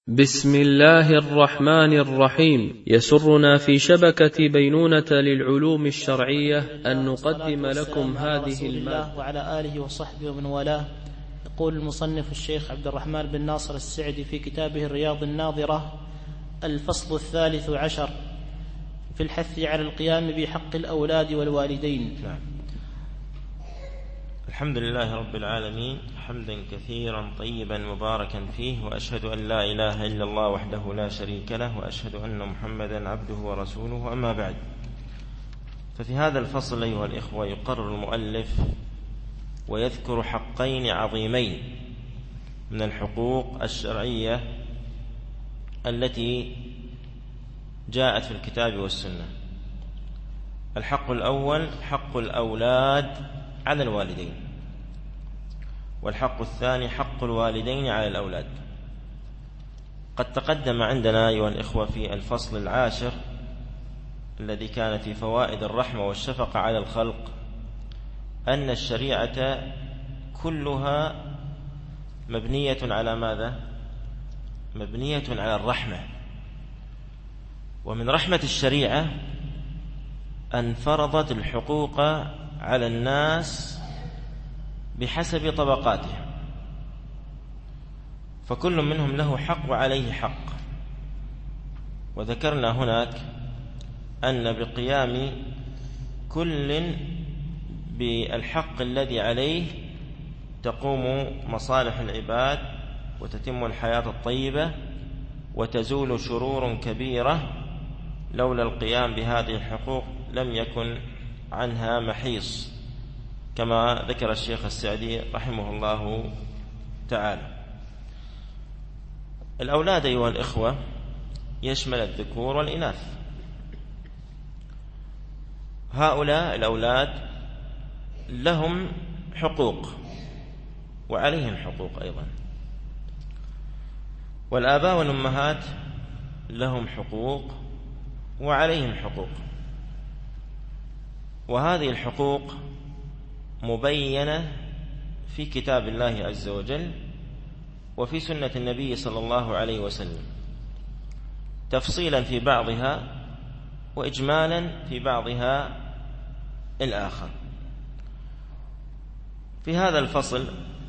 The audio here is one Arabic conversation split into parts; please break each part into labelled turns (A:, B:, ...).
A: بسم الله الرحمن الرحيم. يسرنا في شبكة بينونة للعلوم الشرعية أن نقدم لكم هذه المادة.
B: وعلى آله وصحبه ومن والاه. يقول المصنف الشيخ عبد الرحمن بن ناصر السعدي في كتابه الرياض الناظرة: الفصل 13 في الحث على القيام بحق الأولاد والوالدين.
C: الحمد لله رب العالمين، حمدا كثيرا طيبا مباركا فيه، وأشهد أن لا إله إلا الله وحده لا شريك له، وأشهد أن محمدا عبده ورسوله. أما بعد، ففي هذا الفصل أيها الإخوة يقرر المؤلف ويذكر حقين عظيمين من الحقوق الشرعية التي جاءت في الكتاب والسنة. الحق الأول حق الأولاد على الوالدين، والحق الثاني حق الوالدين على الأولاد. قد تقدم عندنا أيها الإخوة في الفصل 10 الذي كان في فوائد الرحمة والشفقة على الخلق أن الشريعة كلها مبنية على ماذا؟ مبنية على الرحمة. ومن رحمة الشريعة أن فرضت الحقوق على الناس بحسب طبقاتهم، فكل منهم له حق وعليه حق. وذكرنا هناك أن بقيام كل بالحق الذي عليه تقوم مصالح العباد وتتم الحياة الطيبة وتزول شرور كبيرة. لولا القيام بهذه الحقوق لم يكن عنها محيص، كما ذكر الشيخ السعدي رحمه الله تعالى. الأولاد أيها الإخوة يشمل الذكور والإناث. هؤلاء الأولاد لهم حقوق وعليهم حقوق أيضا، والآباء والأمهات لهم حقوق وعليهم حقوق. وهذه الحقوق مبينة في كتاب الله عز وجل وفي سنة النبي صلى الله عليه وسلم، تفصيلا في بعضها وإجمالا في بعضها الآخر. في هذا الفصل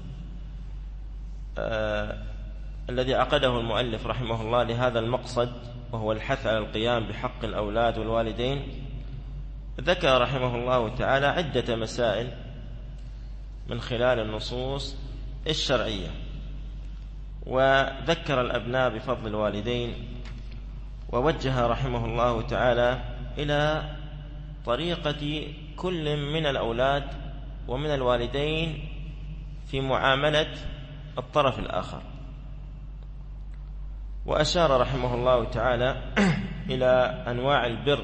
C: الذي عقده المؤلف رحمه الله لهذا المقصد، وهو الحث على القيام بحق الأولاد والوالدين، ذكر رحمه الله تعالى عدة مسائل من خلال النصوص الشرعية، وذكر الأبناء بفضل الوالدين، ووجه رحمه الله تعالى إلى طريقة كل من الأولاد ومن الوالدين في معاملة الطرف الآخر. وأشار رحمه الله تعالى إلى أنواع البر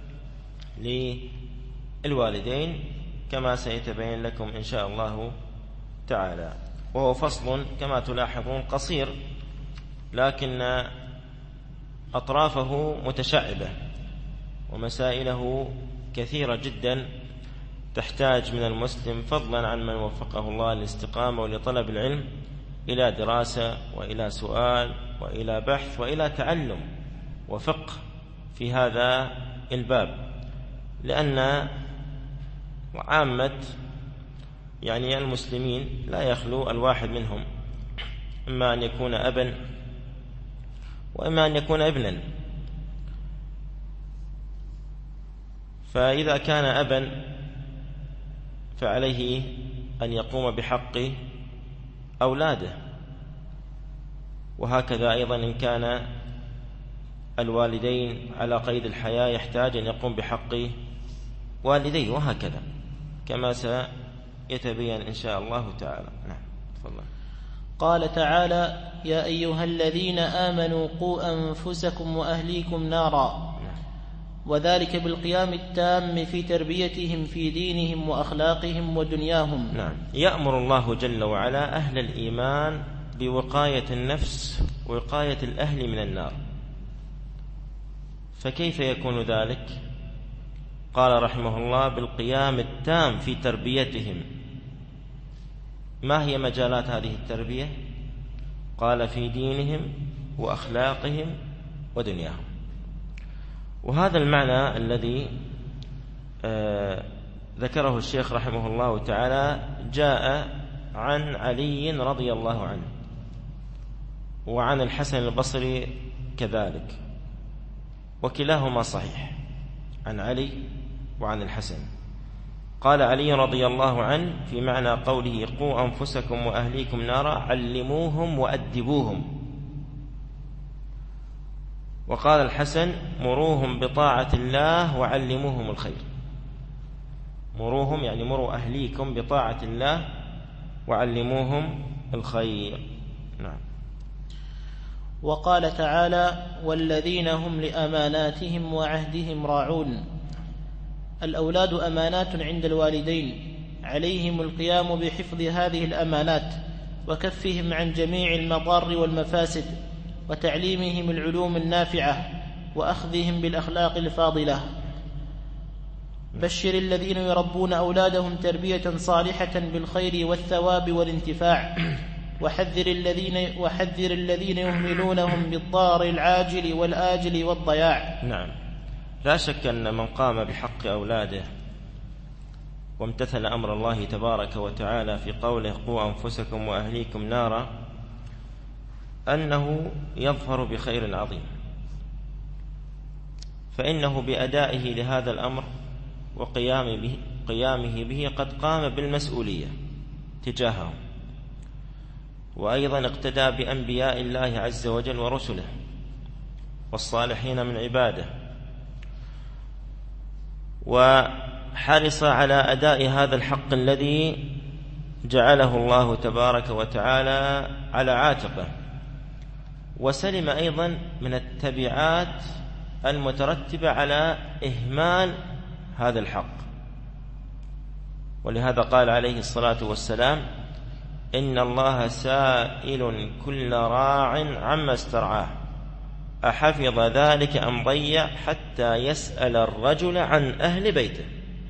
C: للوالدين كما سيتبين لكم إن شاء الله تعالى. وهو فصل كما تلاحظون قصير، لكن أطرافه متشعبة ومسائله كثيرة جدا، تحتاج من المسلم فضلا عن من وفقه الله للاستقامة ولطلب العلم إلى دراسة وإلى سؤال وإلى بحث وإلى تعلم وفقه في هذا الباب، لأن عامة المسلمين لا يخلو الواحد منهم إما أن يكون أبا وإما أن يكون ابنا. فإذا كان أبا فعليه أن يقوم بحق أولاده، وهكذا أيضا إن كان الوالدين على قيد الحياة يحتاج أن يقوم بحق والديه، وهكذا كما سيتبين إن شاء الله تعالى. نعم، تفضل.
B: قال تعالى: يا أيها الذين آمنوا قوا أنفسكم وأهليكم نارا. وذلك بالقيام التام في تربيتهم في دينهم وأخلاقهم ودنياهم.
C: نعم، يأمر الله جل وعلا أهل الإيمان بوقاية النفس ووقاية الأهل من النار. فكيف يكون ذلك؟ قال رحمه الله: بالقيام التام في تربيتهم. ما هي مجالات هذه التربية؟ قال: في دينهم وأخلاقهم ودنياهم. وهذا المعنى الذي ذكره الشيخ رحمه الله تعالى جاء عن علي رضي الله عنه وعن الحسن البصري كذلك، وكلاهما صحيح، عن علي وعن الحسن. قال علي رضي الله عنه في معنى قوله قوا أنفسكم وأهليكم نارا علموهم وأدبوهم. وقال الحسن مروهم بطاعة الله وعلموهم الخير. مروهم يعني مروا أهليكم بطاعة الله وعلموهم الخير. نعم.
B: وقال تعالى والذين هم لأماناتهم وعهدهم راعون. الأولاد أمانات عند الوالدين، عليهم القيام بحفظ هذه الأمانات وكفهم عن جميع المضار والمفاسد وتعليمهم العلوم النافعة وأخذهم بالأخلاق الفاضلة. بشر الذين يربون أولادهم تربية صالحة بالخير والثواب والانتفاع، وحذر الذين يهملونهم بالضار العاجل والآجل والضياع.
C: نعم، لا شك أن من قام بحق أولاده وامتثل أمر الله تبارك وتعالى في قوله قوا أنفسكم وأهليكم نارا أنه يظفر بخير عظيم، فإنه بأدائه لهذا الأمر وقيامه به قد قام بالمسؤولية تجاههم، وأيضا اقتدى بأنبياء الله عز وجل ورسله والصالحين من عباده، وحرص على أداء هذا الحق الذي جعله الله تبارك وتعالى على عاتقه، وسلم أيضا من التبعات المترتبة على إهمال هذا الحق. ولهذا قال عليه الصلاة والسلام إن الله سائل كل راع عما استرعاه أحفظ ذلك أم ضيع حتى يسأل الرجل عن أهل بيته.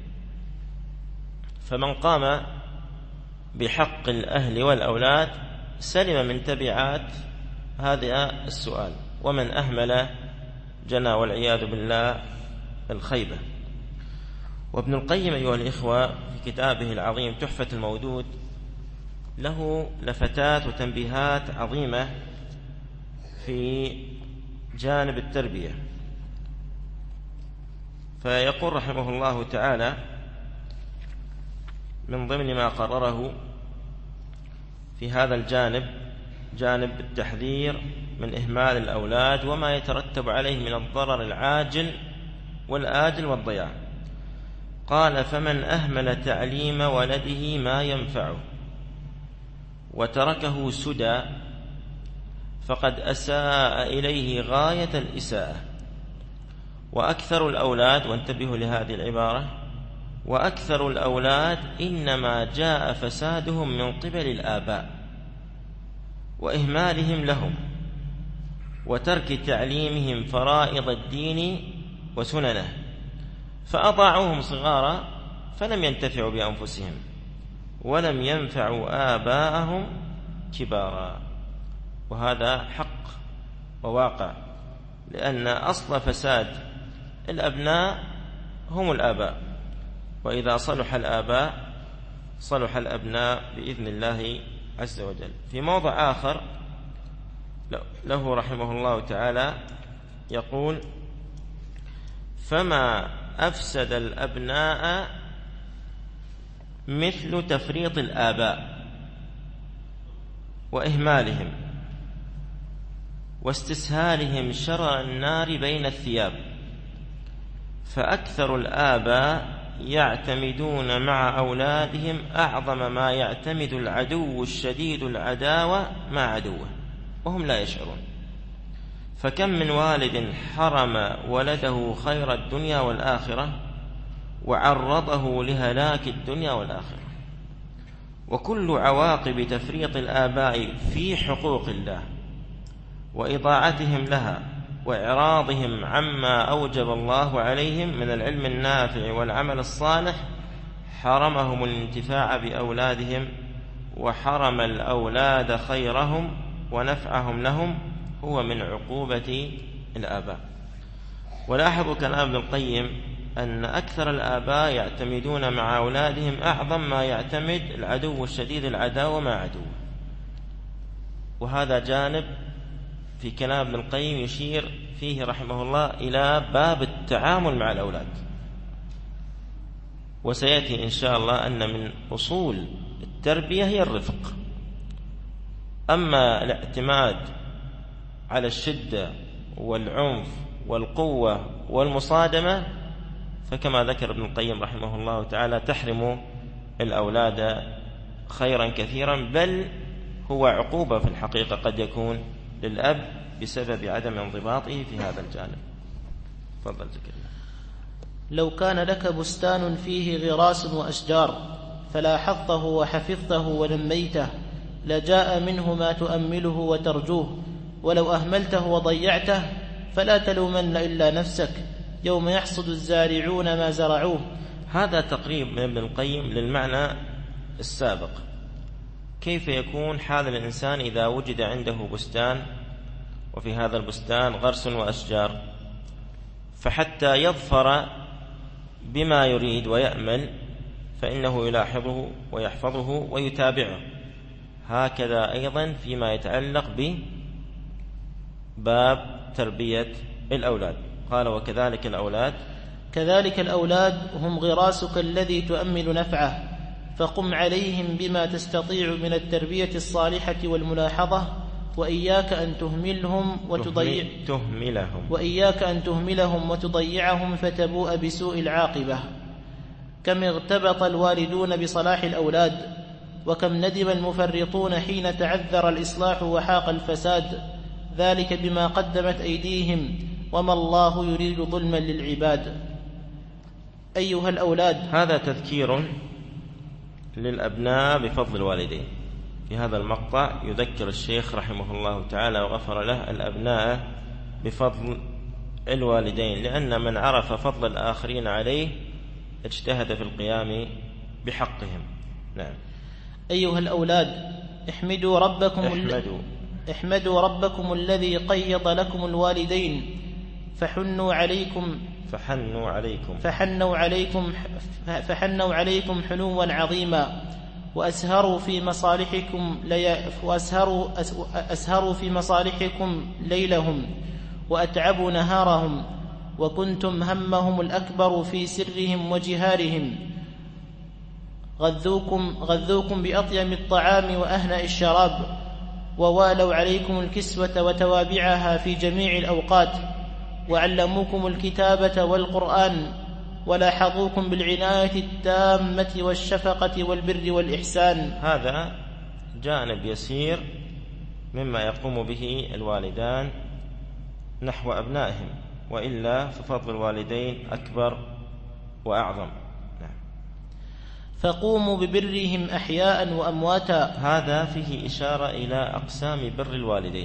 C: فمن قام بحق الأهل والأولاد سلم من تبعات هذا السؤال، ومن أهمل جنى والعياذ بالله الخيبة. وابن القيم أيها الإخوة في كتابه العظيم تحفة المودود له لفتات وتنبيهات عظيمة في جانب التربية، فيقول رحمه الله تعالى من ضمن ما قرره في هذا الجانب جانب التحذير من إهمال الأولاد وما يترتب عليه من الضرر العاجل والآجل والضياع. قال فمن أهمل تعليم ولده ما ينفعه وتركه سدى فقد أساء إليه غاية الإساءة. وأكثر الأولاد، وانتبهوا لهذه العبارة، وأكثر الأولاد إنما جاء فسادهم من قبل الآباء وإهمالهم لهم وترك تعليمهم فرائض الدين وسننه، فأضاعوهم صغارا فلم ينتفعوا بأنفسهم ولم ينفعوا آباءهم كبارا. وهذا حق وواقع، لأن أصل فساد الأبناء هم الآباء، وإذا صلح الآباء صلح الأبناء بإذن الله عز وجل. في موضع آخر له رحمه الله تعالى يقول فما أفسد الأبناء مثل تفريط الآباء وإهمالهم واستسهالهم شرر النار بين الثياب، فأكثر الآباء يعتمدون مع أولادهم أعظم ما يعتمد العدو الشديد العداوة مع عدوه وهم لا يشعرون. فكم من والد حرم ولده خير الدنيا والآخرة وعرضه لهلاك الدنيا والآخرة. وكل عواقب تفريط الآباء في حقوق الله وإضاعتهم لها وإعراضهم عما أوجب الله عليهم من العلم النافع والعمل الصالح حرمهم الانتفاع بأولادهم، وحرم الأولاد خيرهم ونفعهم لهم، هو من عقوبة الآباء. ولاحظوا كلام ابن القيم أن أكثر الآباء يعتمدون مع أولادهم أعظم ما يعتمد العدو الشديد العداوة مع عدوه، وهذا جانب في كلام ابن القيم يشير فيه رحمه الله إلى باب التعامل مع الأولاد. وسيأتي إن شاء الله أن من أصول التربية هي الرفق. أما الاعتماد على الشدة والعنف والقوة والمصادمة فكما ذكر ابن القيم رحمه الله تعالى تحرم الأولاد خيرا كثيرا، بل هو عقوبة في الحقيقة قد يكون للأب بسبب عدم انضباطه في هذا الجانب. تفضل زكريا.
B: لو كان لك بستان فيه غراس وأشجار فلاحظته وحفظته ونميته لجاء منه ما تؤمله وترجوه، ولو أهملته وضيعته فلا تلومن إلا نفسك يوم يحصد الزارعون ما زرعوه.
C: هذا تقريب من ابن القيم للمعنى السابق. كيف يكون حال الإنسان إذا وجد عنده بستان وفي هذا البستان غرس وأشجار، فحتى يظفر بما يريد ويأمل فإنه يلاحظه ويحفظه ويتابعه. هكذا أيضا فيما يتعلق بباب تربية الأولاد. قال وكذلك الأولاد،
B: كذلك الأولاد هم غراسك الذي تؤمل نفعه، فقم عليهم بما تستطيع من التربية الصالحة والملاحظة، وإياك أن تهملهم وتضيعهم فتبوء بسوء العاقبة. كم اغتبط الوالدون بصلاح الأولاد، وكم ندم المفرطون حين تعذر الإصلاح وحاق الفساد، ذلك بما قدمت أيديهم وما الله يريد ظلما للعباد. أيها الأولاد،
C: هذا تذكير للأبناء بفضل الوالدين. في هذا المقطع يذكر الشيخ رحمه الله تعالى وغفر له الأبناء بفضل الوالدين، لأن من عرف فضل الآخرين عليه اجتهد في القيام بحقهم. نعم.
B: أيها الأولاد، احمدوا ربكم الذي قيض لكم الوالدين، فحنوا عليكم حنوا عظيما، وأسهروا في مصالحكم ليلهم، وأتعبوا نهارهم، وكنتم همهم الأكبر في سرهم وجهارهم. غذوكم بأطيب الطعام وأهنأ الشراب، ووالوا عليكم الكسوة وتوابعها في جميع الأوقات، وعلموكم الكتابة والقرآن، ولاحظوكم بالعناية التامة والشفقة والبر والإحسان.
C: هذا جانب يسير مما يقوم به الوالدان نحو أبنائهم، وإلا ففضل الوالدين أكبر وأعظم.
B: فقوموا ببرهم أحياء وأمواتا.
C: هذا فيه إشارة إلى أقسام بر الوالدين،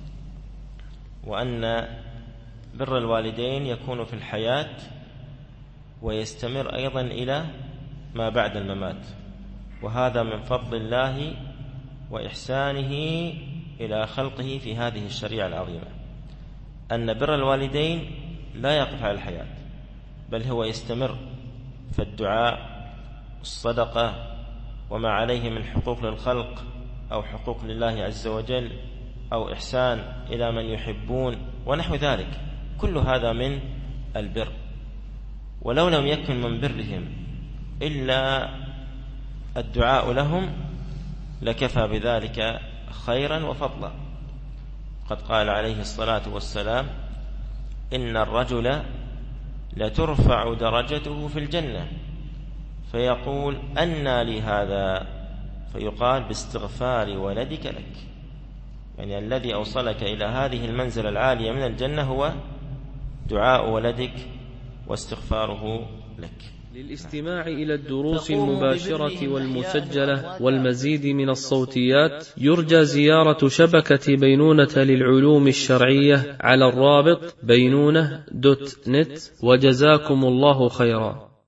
C: وأن بر الوالدين يكون في الحياة ويستمر أيضا إلى ما بعد الممات، وهذا من فضل الله وإحسانه إلى خلقه في هذه الشريعة العظيمة، أن بر الوالدين لا يقف على الحياة بل هو يستمر، فالدعاء الصدقة وما عليه من حقوق للخلق أو حقوق لله عز وجل أو إحسان إلى من يحبون ونحو ذلك، كل هذا من البر. ولو لم يكن من برهم إلا الدعاء لهم لكفى بذلك خيرا وفضلا. قد قال عليه الصلاة والسلام: إن الرجل لترفع درجته في الجنة فيقول أنى لي هذا، فيقال باستغفار ولدك لك. يعني الذي أوصلك إلى هذه المنزلة العالية من الجنة هو دعاء ولدك واستغفاره لك.
A: للاستماع إلى الدروس المباشرة والمسجلة والمزيد من الصوتيات يرجى زيارة شبكة بينونة للعلوم الشرعية على الرابط بينونة.net. وجزاكم الله خيرا.